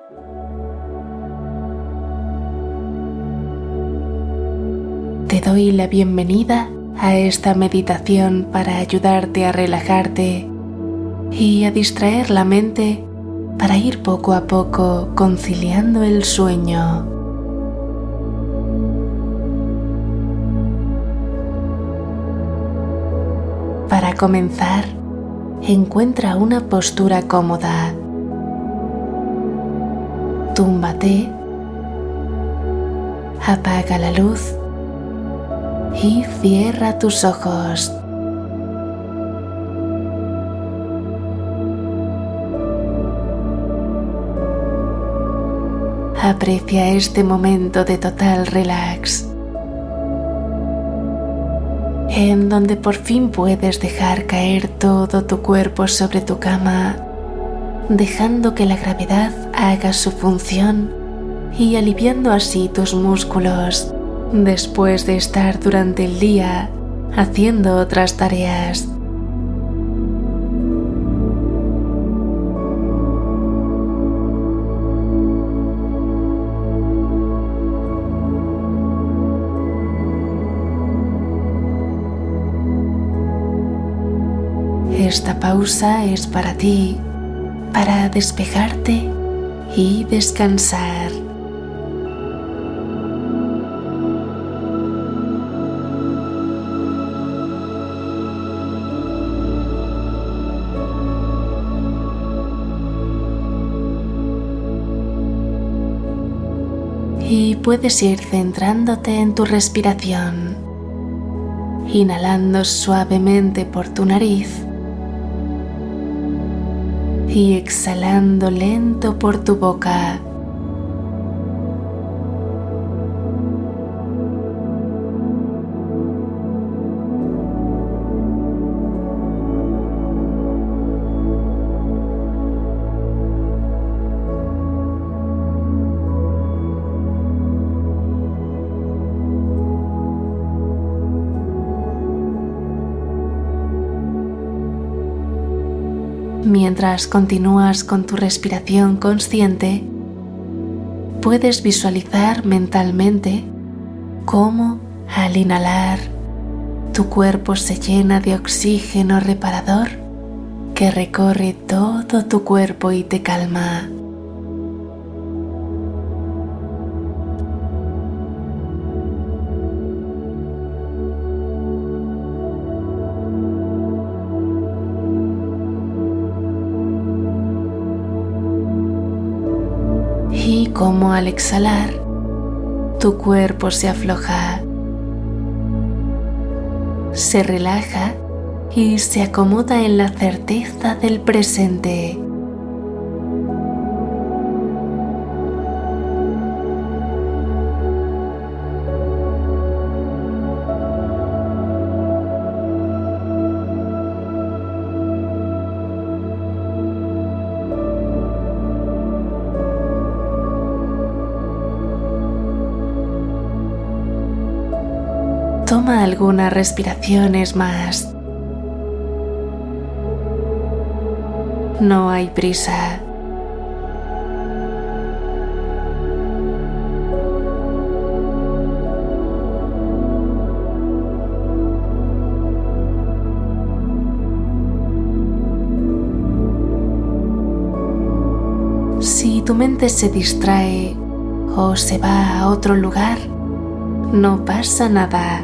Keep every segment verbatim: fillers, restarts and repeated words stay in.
Te doy la bienvenida a esta meditación para ayudarte a relajarte y a distraer la mente para ir poco a poco conciliando el sueño. Para comenzar, encuentra una postura cómoda. Túmbate, apaga la luz y cierra tus ojos. Aprecia este momento de total relax, en donde por fin puedes dejar caer todo tu cuerpo sobre tu cama, dejando que la gravedad haga su función y aliviando así tus músculos después de estar durante el día haciendo otras tareas. Esta pausa es para ti, para despejarte y descansar. Y puedes ir centrándote en tu respiración, inhalando suavemente por tu nariz y exhalando lento por tu boca. Mientras continúas con tu respiración consciente, puedes visualizar mentalmente cómo, al inhalar, tu cuerpo se llena de oxígeno reparador que recorre todo tu cuerpo y te calma. Y como al exhalar, tu cuerpo se afloja, se relaja y se acomoda en la certeza del presente. Toma algunas respiraciones más. No hay prisa. Si tu mente se distrae o se va a otro lugar, no pasa nada.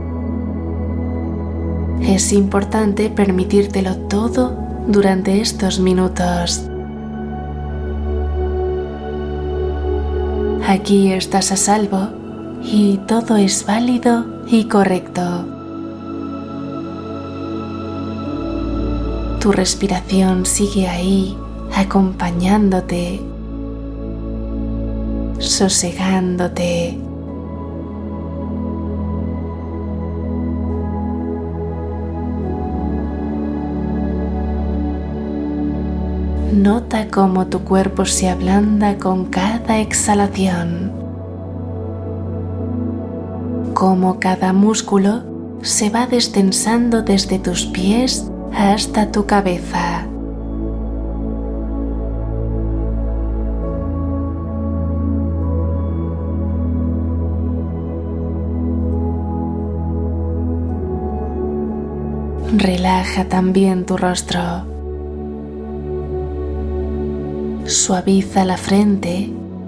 Es importante permitírtelo todo durante estos minutos. Aquí estás a salvo y todo es válido y correcto. Tu respiración sigue ahí, acompañándote, sosegándote. Nota cómo tu cuerpo se ablanda con cada exhalación, cómo cada músculo se va destensando desde tus pies hasta tu cabeza. Relaja también tu rostro. Suaviza la frente,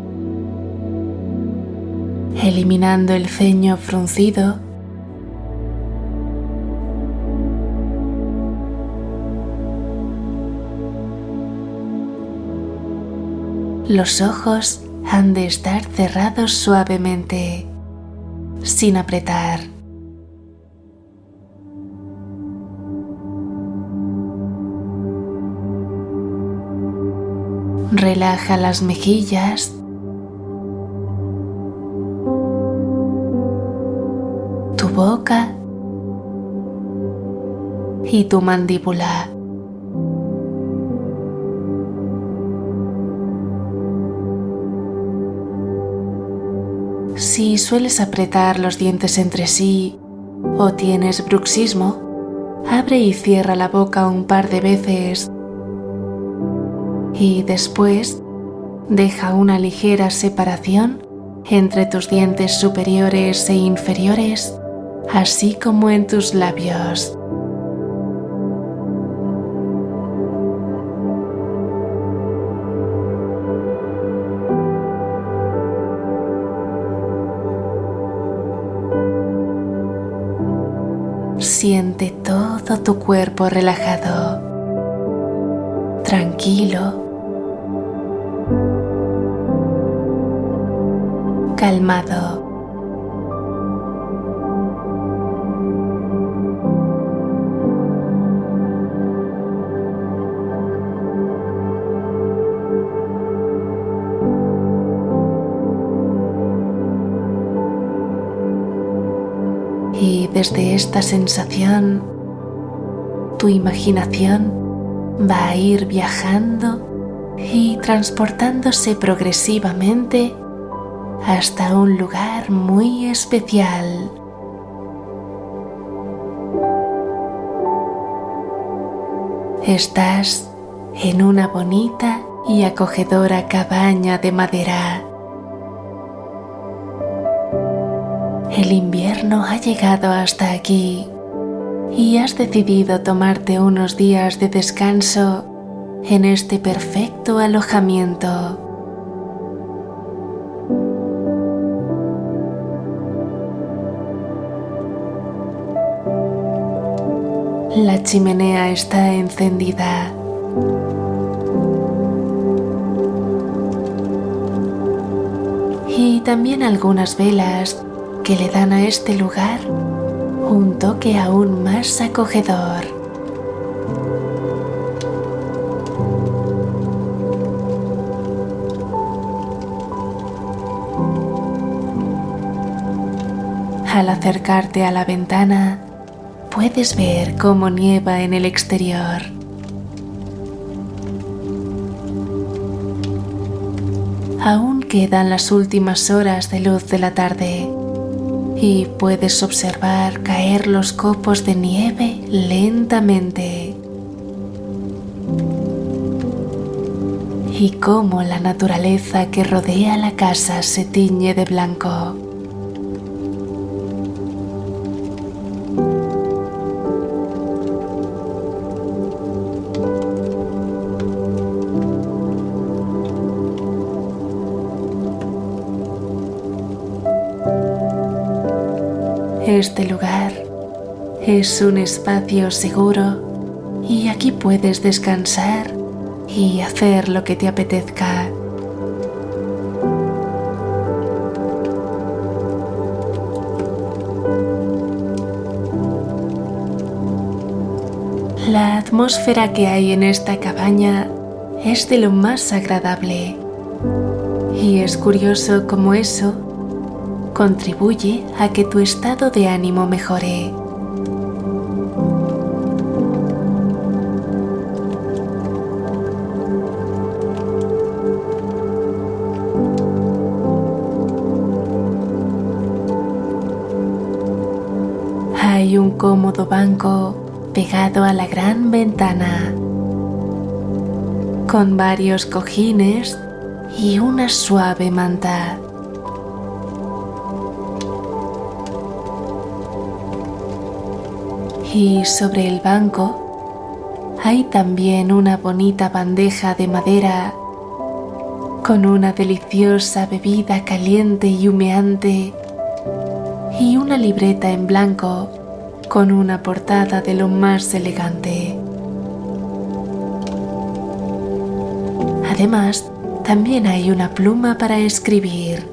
eliminando el ceño fruncido. Los ojos han de estar cerrados suavemente, sin apretar. Relaja las mejillas, tu boca y tu mandíbula. Si sueles apretar los dientes entre sí o tienes bruxismo, abre y cierra la boca un par de veces y después deja una ligera separación entre tus dientes superiores e inferiores, así como en tus labios. Siente todo tu cuerpo relajado, tranquilo, calmado. Y desde esta sensación, tu imaginación va a ir viajando y transportándose progresivamente hasta un lugar muy especial. Estás en una bonita y acogedora cabaña de madera. El invierno ha llegado hasta aquí y has decidido tomarte unos días de descanso en este perfecto alojamiento. La chimenea está encendida. Y también algunas velas que le dan a este lugar un toque aún más acogedor. Al acercarte a la ventana, puedes ver cómo nieva en el exterior. Aún quedan las últimas horas de luz de la tarde y puedes observar caer los copos de nieve lentamente y cómo la naturaleza que rodea la casa se tiñe de blanco. Este lugar es un espacio seguro y aquí puedes descansar y hacer lo que te apetezca. La atmósfera que hay en esta cabaña es de lo más agradable y es curioso cómo eso contribuye a que tu estado de ánimo mejore. Hay un cómodo banco pegado a la gran ventana, con varios cojines y una suave manta. Y sobre el banco hay también una bonita bandeja de madera con una deliciosa bebida caliente y humeante y una libreta en blanco con una portada de lo más elegante. Además, también hay una pluma para escribir.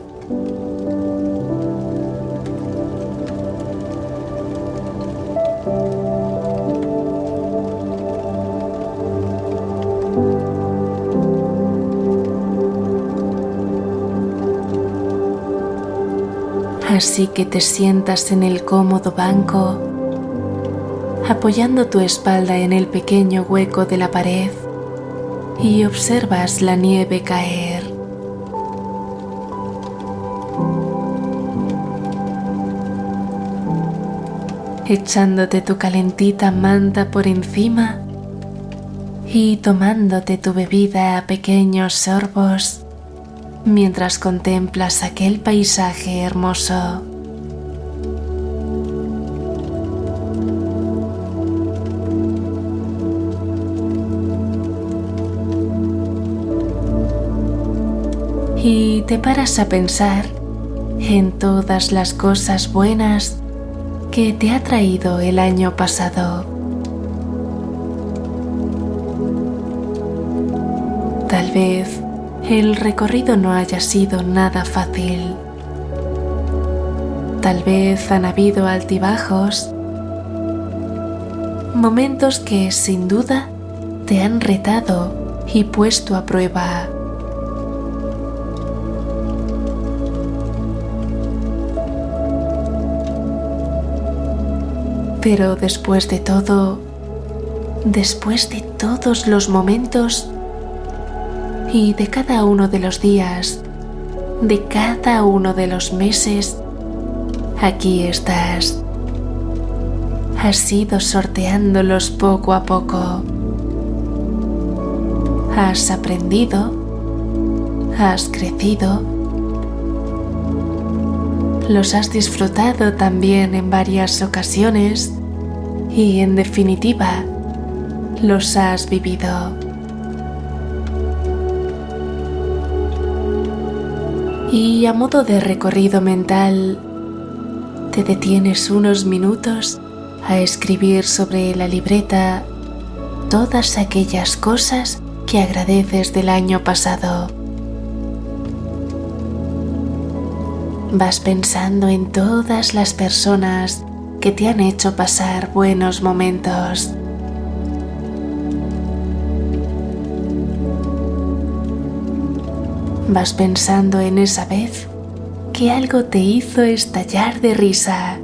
Así que te sientas en el cómodo banco, apoyando tu espalda en el pequeño hueco de la pared y observas la nieve caer. Echándote tu calentita manta por encima y tomándote tu bebida a pequeños sorbos mientras contemplas aquel paisaje hermoso. Y te paras a pensar en todas las cosas buenas que te ha traído el año pasado. Tal vez el recorrido no haya sido nada fácil. Tal vez han habido altibajos, momentos que sin duda te han retado y puesto a prueba. Pero después de todo, después de todos los momentos y de cada uno de los días, de cada uno de los meses, aquí estás. Has ido sorteándolos poco a poco. Has aprendido, has crecido, los has disfrutado también en varias ocasiones y, en definitiva, los has vivido. Y a modo de recorrido mental, te detienes unos minutos a escribir sobre la libreta todas aquellas cosas que agradeces del año pasado. Vas pensando en todas las personas que te han hecho pasar buenos momentos. Vas pensando en esa vez que algo te hizo estallar de risa.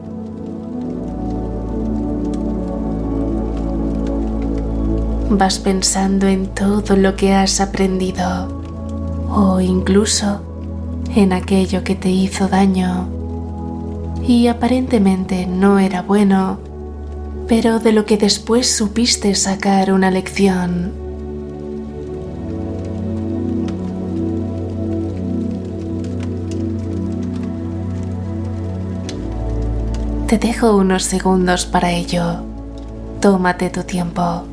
Vas pensando en todo lo que has aprendido o incluso en aquello que te hizo daño y aparentemente no era bueno, pero de lo que después supiste sacar una lección. Te dejo unos segundos para ello. Tómate tu tiempo.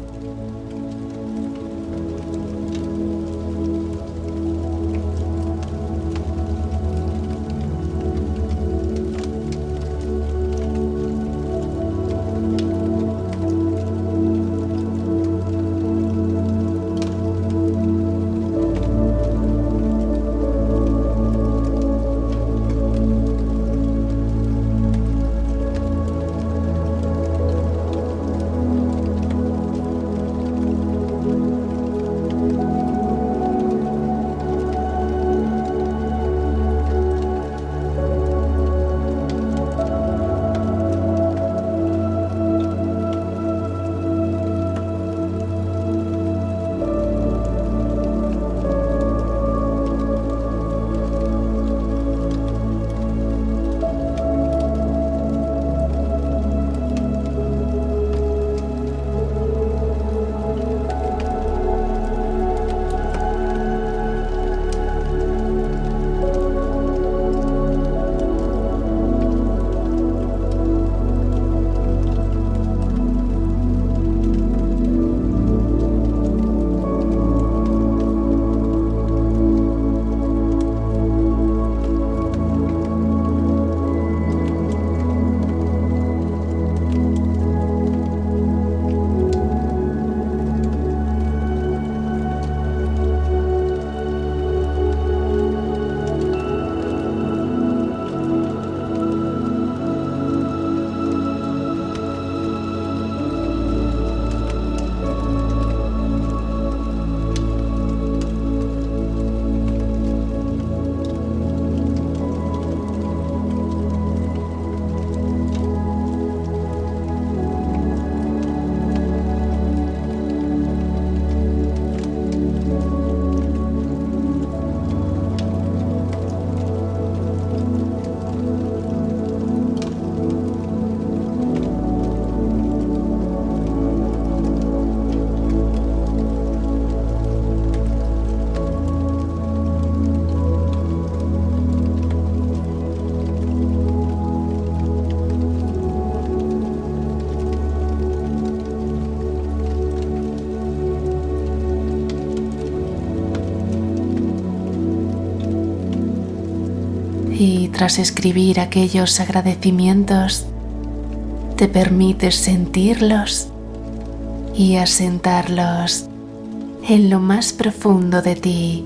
Y tras escribir aquellos agradecimientos, te permites sentirlos y asentarlos en lo más profundo de ti.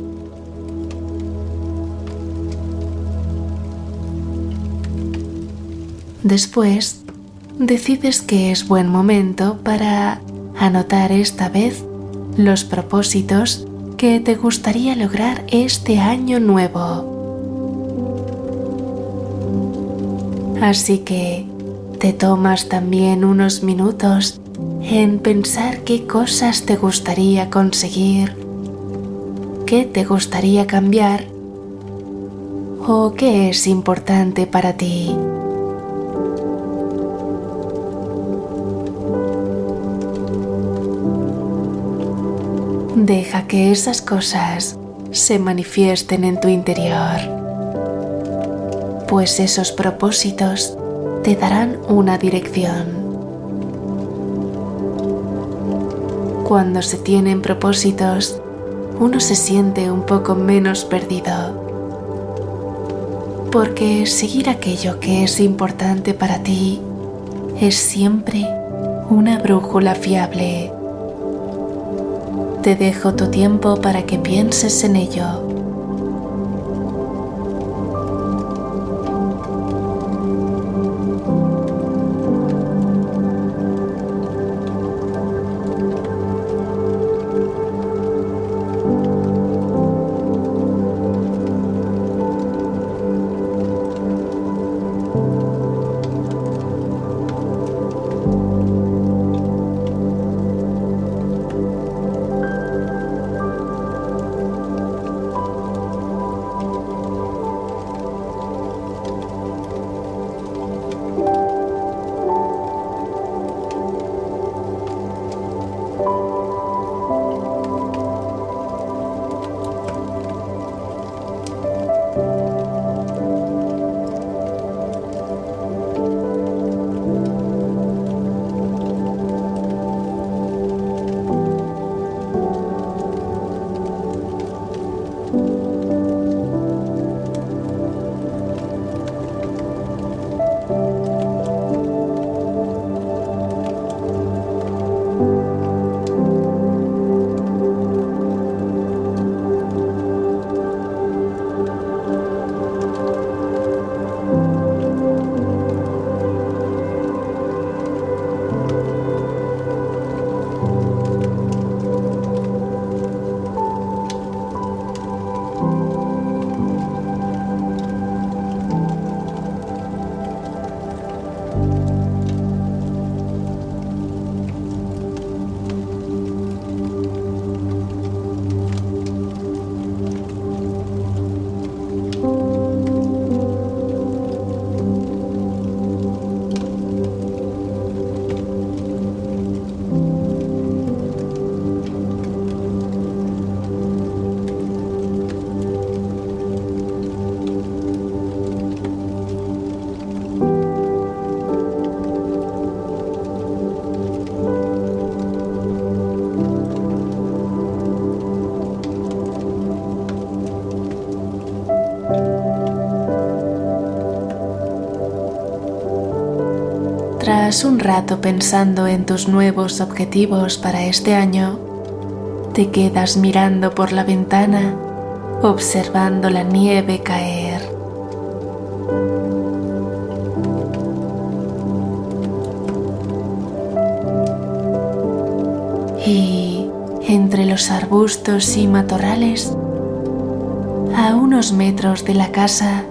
Después, decides que es buen momento para anotar esta vez los propósitos que te gustaría lograr este año nuevo. Así que te tomas también unos minutos en pensar qué cosas te gustaría conseguir, qué te gustaría cambiar o qué es importante para ti. Deja que esas cosas se manifiesten en tu interior, pues esos propósitos te darán una dirección. Cuando se tienen propósitos, uno se siente un poco menos perdido, porque seguir aquello que es importante para ti es siempre una brújula fiable. Te dejo tu tiempo para que pienses en ello. Tras un rato pensando en tus nuevos objetivos para este año, te quedas mirando por la ventana, observando la nieve caer. Y entre los arbustos y matorrales, a unos metros de la casa,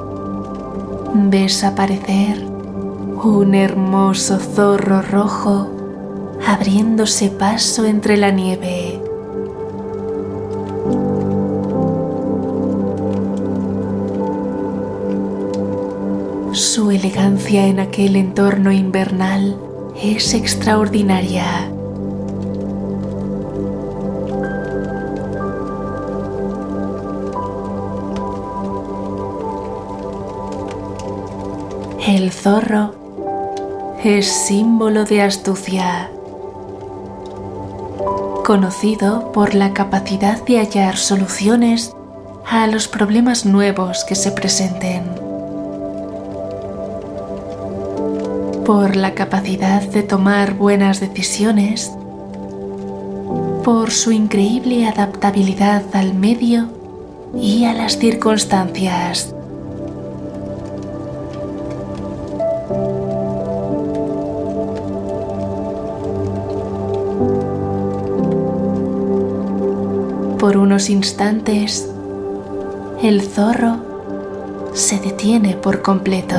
ves aparecer un hermoso zorro rojo abriéndose paso entre la nieve. Su elegancia en aquel entorno invernal es extraordinaria. El zorro es símbolo de astucia, conocido por la capacidad de hallar soluciones a los problemas nuevos que se presenten, por la capacidad de tomar buenas decisiones, por su increíble adaptabilidad al medio y a las circunstancias. Por unos instantes, el zorro se detiene por completo.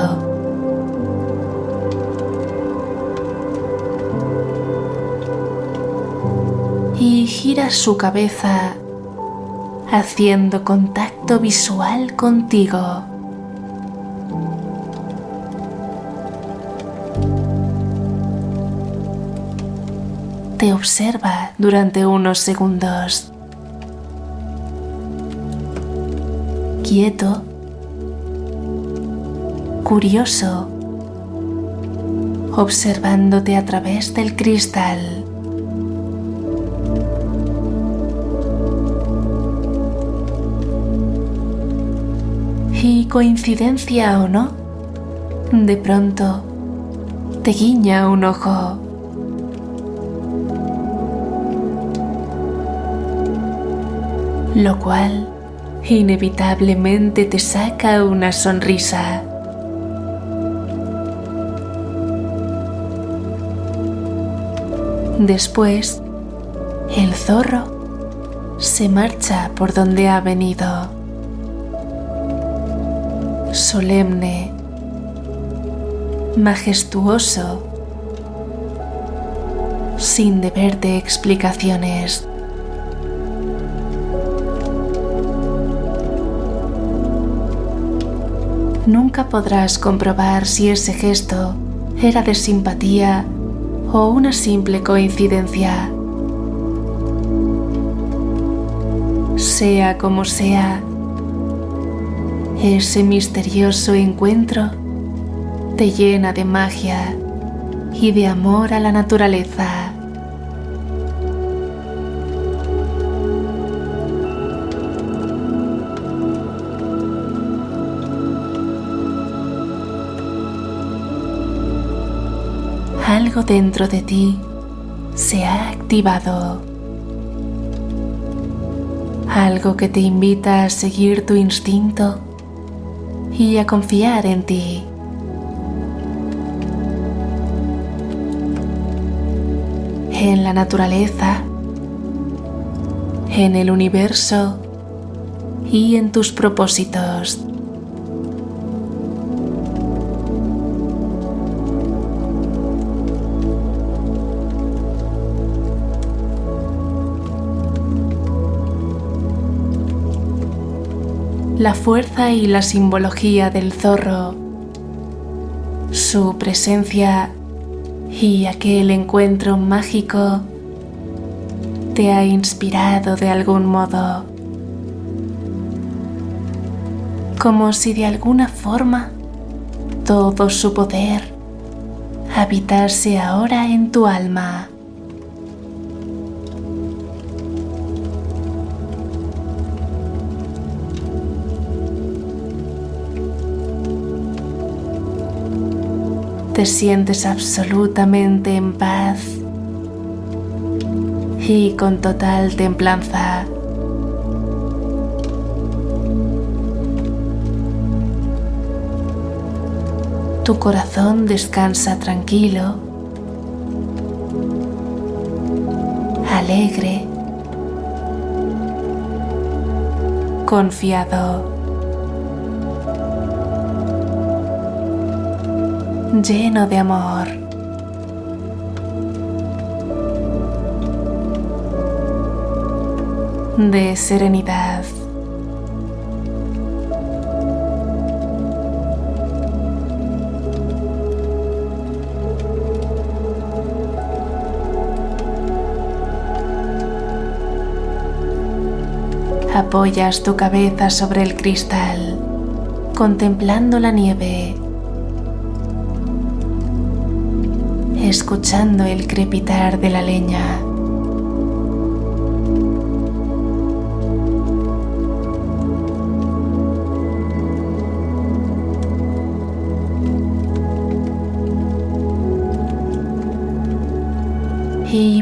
Y gira su cabeza haciendo contacto visual contigo. Te observa durante unos segundos. Quieto, curioso, observándote a través del cristal. Y coincidencia o no, de pronto te guiña un ojo. Lo cual inevitablemente te saca una sonrisa. Después, el zorro se marcha por donde ha venido, solemne, majestuoso, sin deberte explicaciones. Nunca podrás comprobar si ese gesto era de simpatía o una simple coincidencia. Sea como sea, ese misterioso encuentro te llena de magia y de amor a la naturaleza. Algo dentro de ti se ha activado. Algo que te invita a seguir tu instinto y a confiar en ti. En la naturaleza, en el universo y en tus propósitos. La fuerza y la simbología del zorro, su presencia y aquel encuentro mágico te ha inspirado de algún modo, como si de alguna forma todo su poder habitase ahora en tu alma. Te sientes absolutamente en paz y con total templanza. Tu corazón descansa tranquilo, alegre, confiado. Lleno de amor. De serenidad. Apoyas tu cabeza sobre el cristal, contemplando la nieve, escuchando el crepitar de la leña.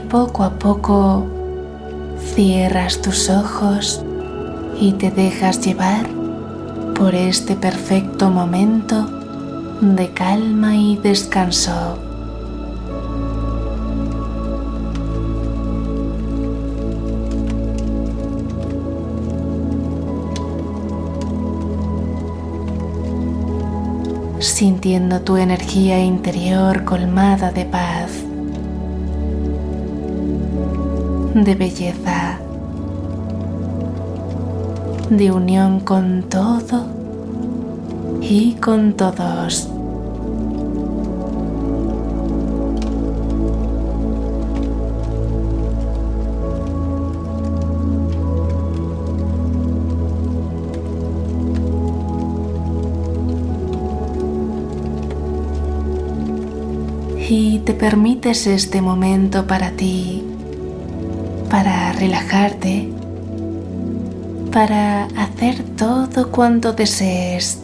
poco a poco cierras tus ojos y te dejas llevar por este perfecto momento de calma y descanso. Sintiendo tu energía interior colmada de paz, de belleza, de unión con todo y con todos. Y te permites este momento para ti, para relajarte, para hacer todo cuanto desees.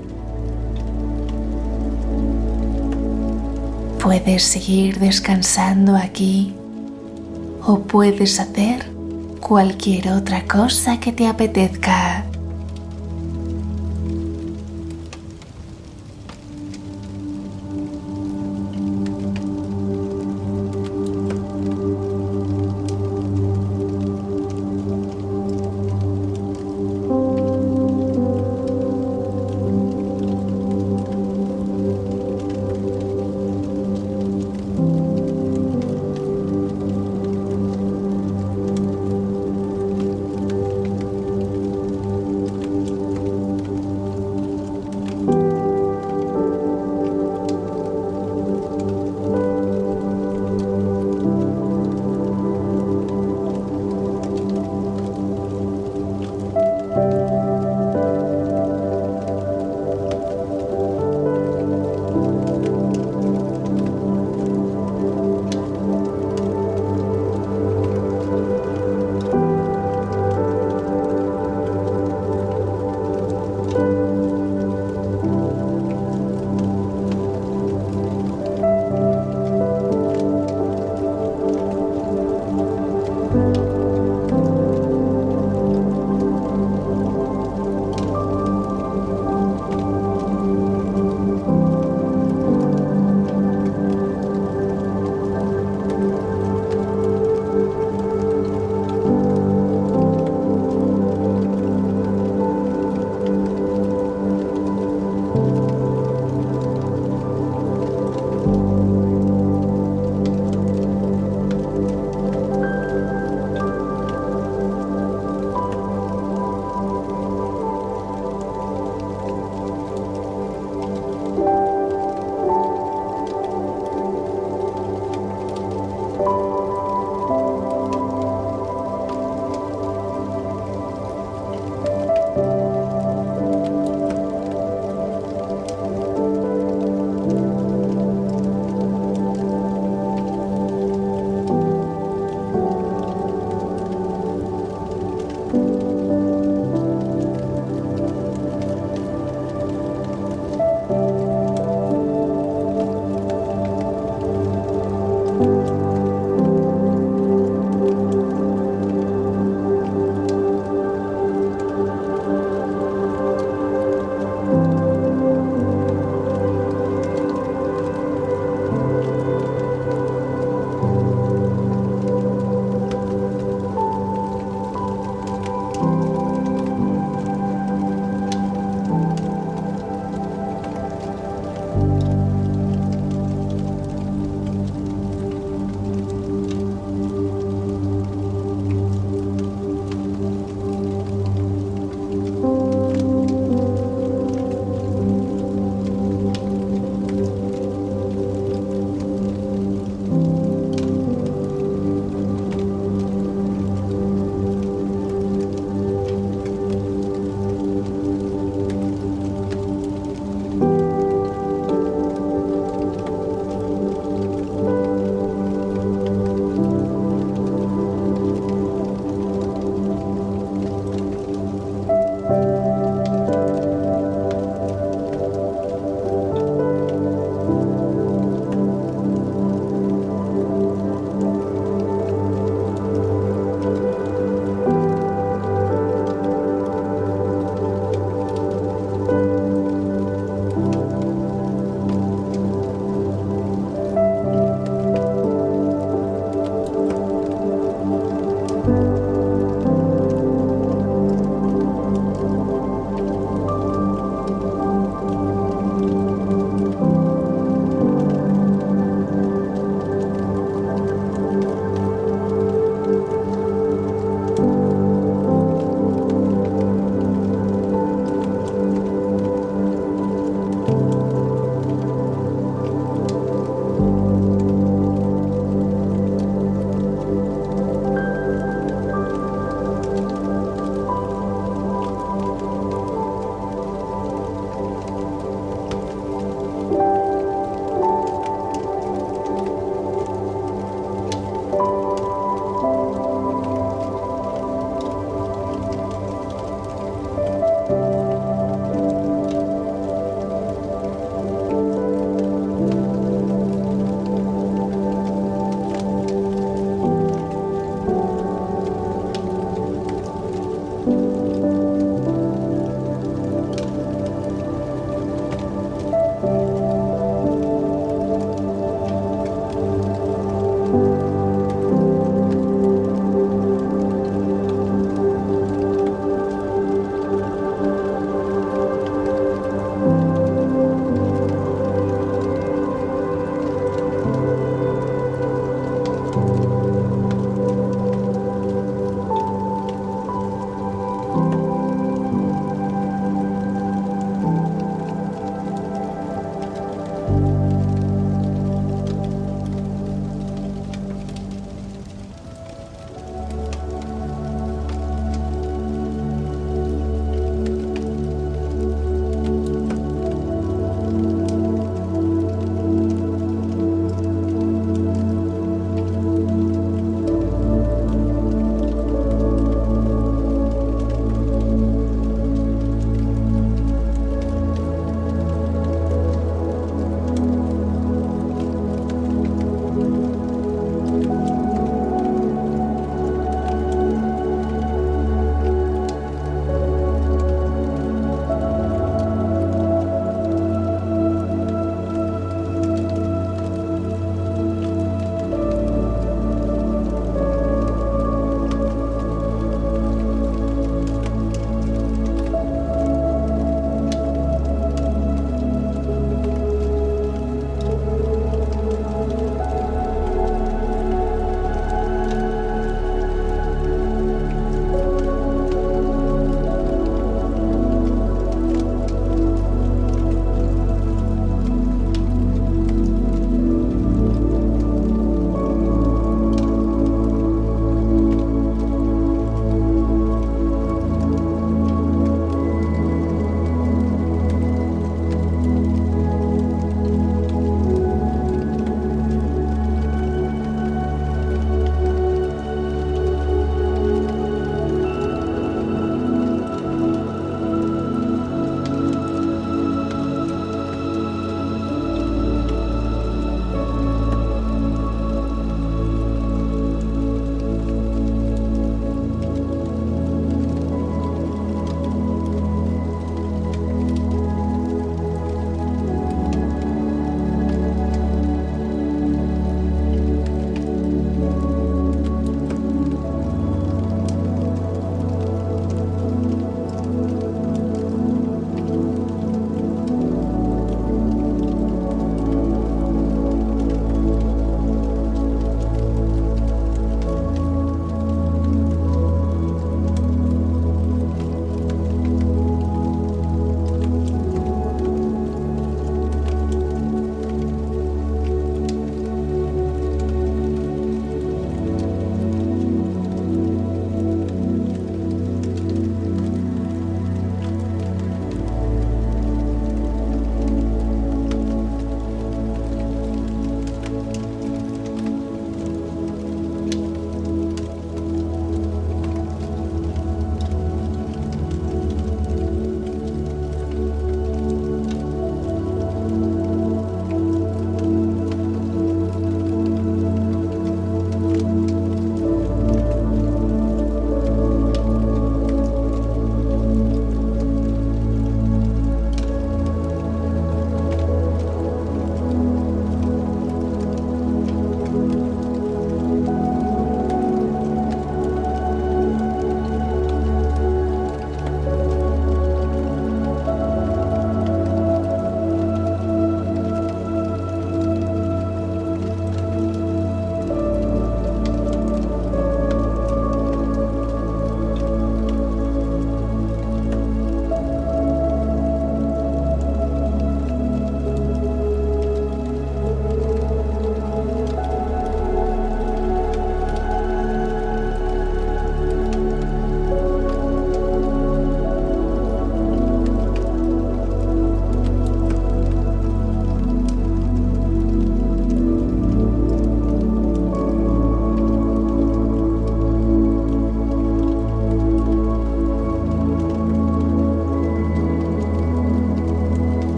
Puedes seguir descansando aquí o puedes hacer cualquier otra cosa que te apetezca.